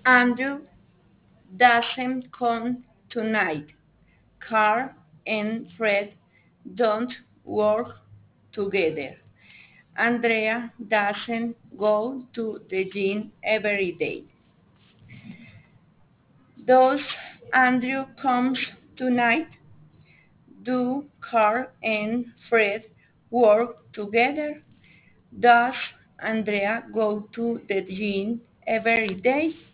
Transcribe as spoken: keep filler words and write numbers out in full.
Andrew doesn't come tonight. Carl and Fred don't work together. Andrea doesn't go to the gym every day. Does Andrew comes tonight? Do Carl and Fred work together? Does Andrea go to the gym every day?